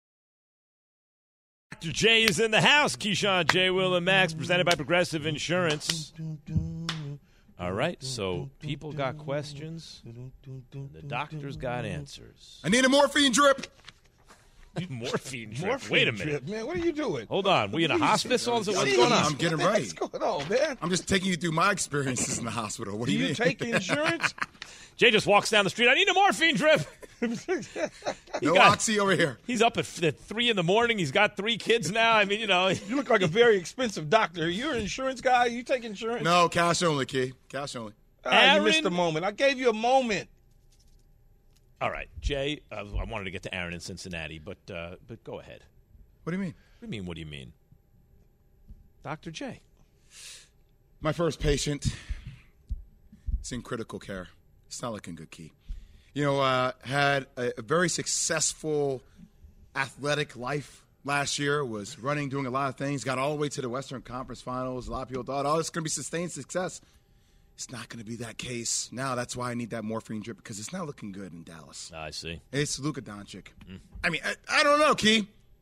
Speaker 2: Dr. J is in the house. Keyshawn, J. Will, and Max, presented by Progressive Insurance. All right, so people got questions. The doctor's got answers.
Speaker 3: I need a morphine drip.
Speaker 2: Morphine drip. Wait a minute.
Speaker 4: Drip, man. What are you doing?
Speaker 2: Hold on. We in a hospice? What's going on?
Speaker 3: I'm getting ready.
Speaker 4: What's going on, man?
Speaker 3: I'm just taking you through my experiences in the hospital. What do you mean?
Speaker 4: take insurance?
Speaker 2: Jay just walks down the street. I need a morphine drip.
Speaker 3: No oxy over here.
Speaker 2: He's up at 3 in the morning. He's got 3 kids now. I mean, you know.
Speaker 4: You look like a very expensive doctor. You're an insurance guy? You take insurance?
Speaker 3: No, cash only, Key. Cash only.
Speaker 4: You missed a moment. I gave you a moment.
Speaker 2: All right, Jay, I wanted to get to Aaron in Cincinnati, but go ahead.
Speaker 3: What do you mean?
Speaker 2: What do you mean? Dr. J.
Speaker 3: My first patient is in critical care. It's not looking good, Key. You know, had a very successful athletic life last year, was running, doing a lot of things, got all the way to the Western Conference Finals. A lot of people thought, oh, it's going to be sustained success. It's not going to be that case. Now that's why I need that morphine drip, because it's not looking good in Dallas.
Speaker 2: I see.
Speaker 3: It's Luka Doncic. I mean, I don't know, Key.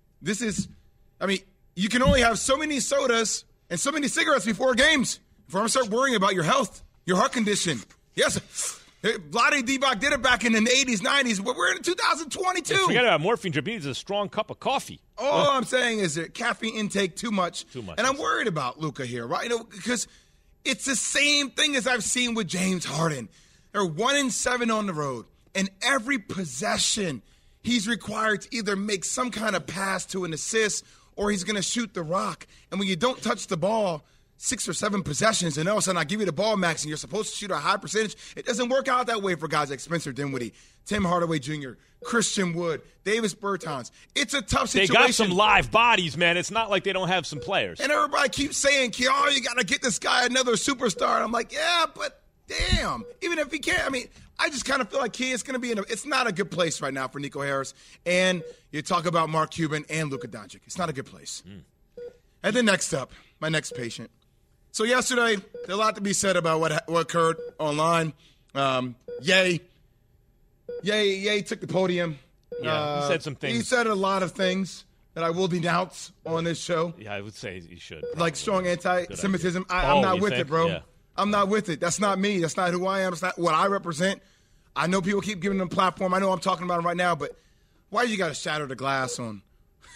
Speaker 3: You can only have so many sodas and so many cigarettes before games. Before I start worrying about your health, your heart condition. Yes, Vlade Divac did it back in the 80s, 90s, but we're in 2022.
Speaker 2: Yeah, forget about morphine drip. He needs a strong cup of coffee.
Speaker 3: All I'm saying is that caffeine intake too much. And I'm worried about Luka here, right? You know, because it's the same thing as I've seen with James Harden. They're 1-7 on the road, and every possession he's required to either make some kind of pass to an assist or he's going to shoot the rock. And when you don't touch the ball 6 or 7 possessions and all of a sudden I give you the ball, Max, and you're supposed to shoot a high percentage, it doesn't work out that way for guys like Spencer Dinwiddie, Tim Hardaway Jr., Christian Wood, Davis Bertans. It's a tough situation.
Speaker 2: They got some live bodies, man. It's not like they don't have some players.
Speaker 3: And everybody keeps saying, oh, you got to get this guy another superstar. And I'm like, yeah, but damn. Even if he can't, I just kind of feel like it's going to be it's not a good place right now for Nico Harris. And you talk about Mark Cuban and Luka Doncic. It's not a good place. And then next up, my next patient. So yesterday, there's a lot to be said about what occurred online. Ye took the podium.
Speaker 2: Yeah, he said some things.
Speaker 3: He said a lot of things that I will denounce on this show.
Speaker 2: Yeah, I would say he should. Probably.
Speaker 3: Like strong anti-Semitism. I'm not with it, bro. Yeah. I'm not with it. That's not me. That's not who I am. That's not what I represent. I know people keep giving them a platform. I know I'm talking about them right now, but why you got to shatter the glass on?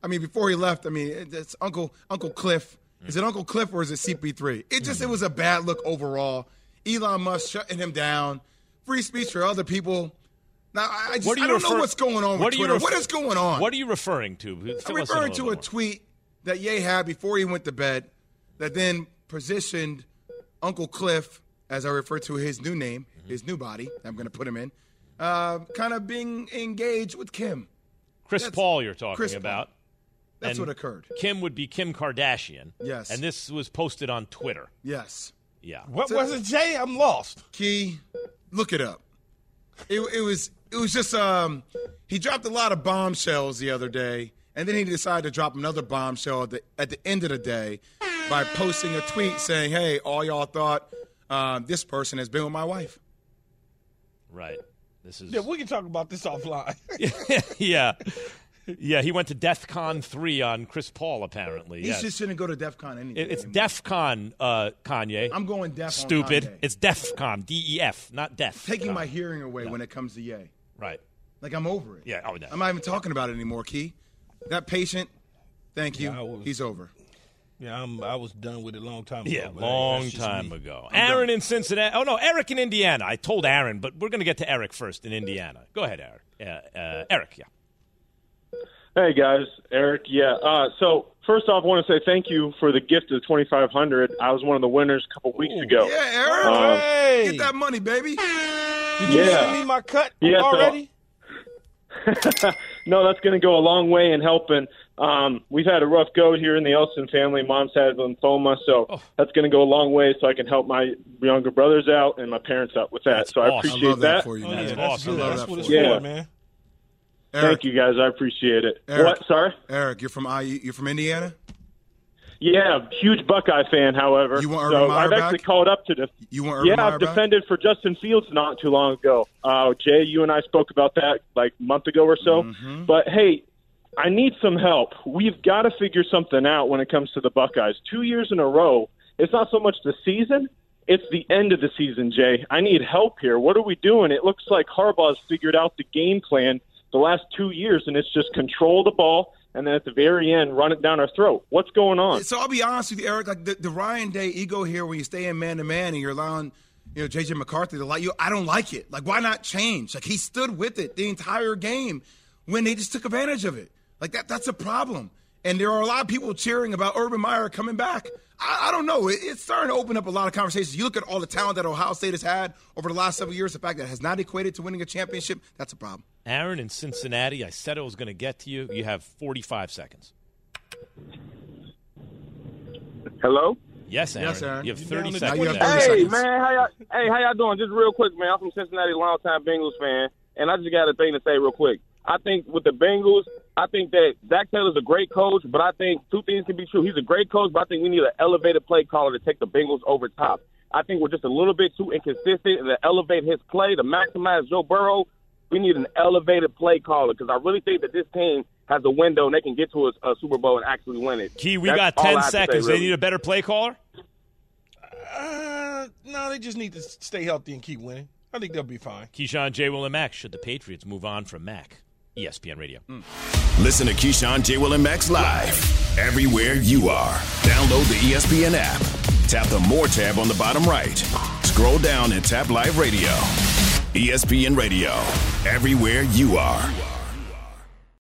Speaker 3: I mean, before he left, I mean, it's Uncle Cliff. Is it Uncle Cliff or is it CP3? It was a bad look overall. Elon Musk shutting him down. Free speech for other people. Now, I don't know what's going on with Twitter. What is going on?
Speaker 2: What are you referring to?
Speaker 3: I'm referring to a tweet that Ye had before he went to bed that then positioned Uncle Cliff, as I refer to his new name, his new body, I'm going to put him in, kind of being engaged with Kim.
Speaker 2: Chris Paul you're talking about.
Speaker 3: That's what occurred.
Speaker 2: Kim would be Kim Kardashian.
Speaker 3: Yes.
Speaker 2: And this was posted on Twitter.
Speaker 3: Yes.
Speaker 2: Yeah.
Speaker 4: What was it, Jay? I'm lost.
Speaker 3: Key, look it up. It was just he dropped a lot of bombshells the other day, and then he decided to drop another bombshell at the end of the day by posting a tweet saying, "Hey, all y'all thought this person has been with my wife."
Speaker 2: Right. This is.
Speaker 4: Yeah, we can talk about this offline.
Speaker 2: Yeah. Yeah, he went to DEF CON 3 on Chris Paul, apparently.
Speaker 3: He just shouldn't go to DEF CON anyway.
Speaker 2: It's DEF CON, Kanye.
Speaker 3: I'm going deaf
Speaker 2: Stupid.
Speaker 3: on Kanye.
Speaker 2: It's DEF CON, D-E-F, not deaf.
Speaker 3: Taking my hearing away when it comes to Ye.
Speaker 2: Right.
Speaker 3: Like, I'm over it.
Speaker 2: Yeah. Oh, no.
Speaker 3: I'm not even talking about it anymore, Key. That patient, thank you.
Speaker 4: Yeah,
Speaker 3: he's over.
Speaker 4: Yeah, I was done with it a long time ago.
Speaker 2: Yeah, long time ago. Aaron in Cincinnati. Oh, no, Eric in Indiana. I told Aaron, but we're going to get to Eric first in Indiana. Go ahead, Eric. Eric, yeah.
Speaker 13: Hey, guys. Eric, yeah. So, first off, I want to say thank you for the gift of the $2,500. I was one of the winners a couple weeks ago.
Speaker 3: Yeah, Eric. Get that money, baby.
Speaker 4: Did you send me my cut already?
Speaker 13: No, that's going to go a long way in helping. We've had a rough go here in the Elston family. Mom's had lymphoma, so that's going to go a long way so I can help my younger brothers out and my parents out with that. So I appreciate
Speaker 3: I love that.
Speaker 13: For
Speaker 3: you,
Speaker 13: man.
Speaker 3: That's
Speaker 4: awesome. That's what it's
Speaker 13: for,
Speaker 4: man.
Speaker 3: Eric,
Speaker 13: thank you, guys. I appreciate it.
Speaker 3: Eric,
Speaker 13: what? Sorry?
Speaker 3: Eric, you're from Indiana?
Speaker 13: Yeah, huge Buckeye fan, however.
Speaker 3: You want Urban Meyer
Speaker 13: I've actually called up to
Speaker 3: You want Urban Meyer
Speaker 13: I've defended for Justin Fields not too long ago. Jay, you and I spoke about that like a month ago or so.
Speaker 3: Mm-hmm.
Speaker 13: But, hey, I need some help. We've got to figure something out when it comes to the Buckeyes. 2 years in a row, it's not so much the season, it's the end of the season, Jay. I need help here. What are we doing? It looks like Harbaugh's figured out the game plan the last 2 years, and it's just control the ball and then at the very end run it down our throat. What's going on?
Speaker 3: So I'll be honest with you, Eric. Like the Ryan Day ego here, when you stay in man-to-man and you're allowing J.J. McCarthy to lie, I don't like it. Like, why not change? Like, he stood with it the entire game when they just took advantage of it. Like, that's a problem. And there are a lot of people cheering about Urban Meyer coming back. I don't know. It's starting to open up a lot of conversations. You look at all the talent that Ohio State has had over the last several years, the fact that it has not equated to winning a championship, that's a problem.
Speaker 2: Aaron in Cincinnati, I said I was going to get to you. You have 45 seconds.
Speaker 13: Hello?
Speaker 2: Yes, Aaron.
Speaker 3: Yes, Aaron.
Speaker 2: You have 30 seconds.
Speaker 3: You have 30
Speaker 13: Hey,
Speaker 3: seconds.
Speaker 13: man, how y'all doing? Just real quick, man. I'm from Cincinnati, longtime Bengals fan, and I just got a thing to say real quick. I think with the Bengals, I think that Zach Taylor's a great coach, but I think two things can be true. He's a great coach, but I think we need an elevated play caller to take the Bengals over top. I think we're just a little bit too inconsistent, and to elevate his play, to maximize Joe Burrow, we need an elevated play caller because I really think that this team has a window and they can get to a Super Bowl and actually win it.
Speaker 2: Key, we got 10 seconds. They need a better play caller?
Speaker 4: No, they just need to stay healthy and keep winning. I think they'll be fine.
Speaker 2: Keyshawn, J. Will, and Max. Should the Patriots move on from Mac? ESPN Radio.
Speaker 1: Listen to Keyshawn, J. Will, and Max live everywhere you are. Download the ESPN app. Tap the More tab on the bottom right. Scroll down and tap Live Radio. ESPN Radio. Everywhere you are.